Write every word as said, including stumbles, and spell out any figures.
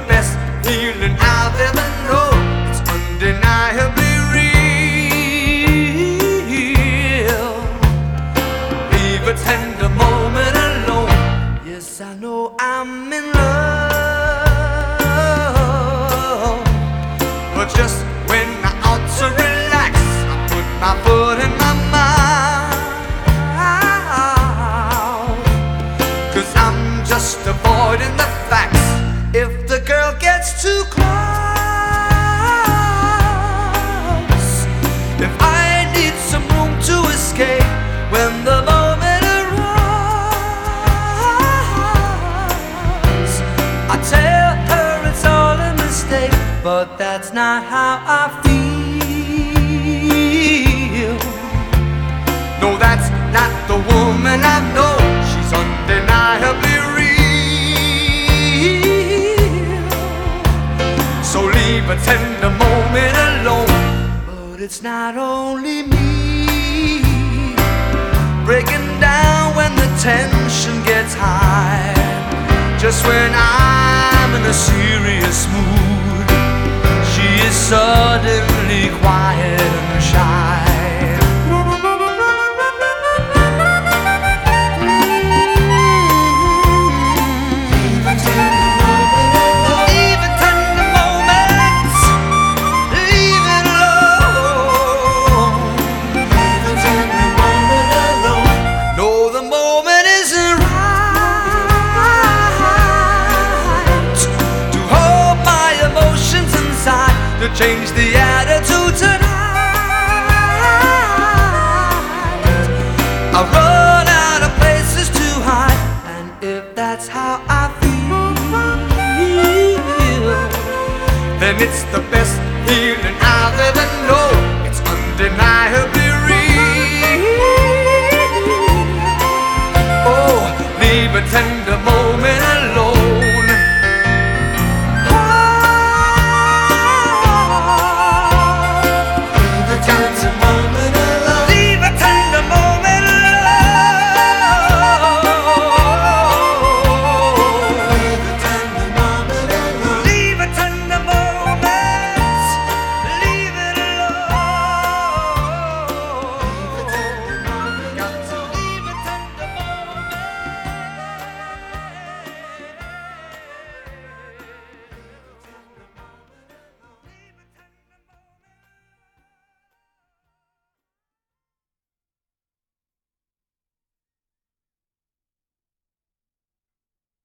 best feeling I've ever known. It's undeniably real. Leave a tender moment alone. Yes, I know I'm in love, but just when I ought to relax, I put my foot in my mouth, 'cause I'm just avoiding the facts. If the girl gets too close, if I need some room to escape when the moment arrives, I tell her it's all a mistake, but that's not how I feel. No, that's not the woman I know. She's undeniably real. So leave a tender moment alone. But it's not only me breaking down when the tension gets high. Just when I'm in a serious mood, she is suddenly quiet and shy. To change the attitude tonight, I run out of places to hide. And if that's how I feel, then it's the best feeling I've ever known. It's undeniably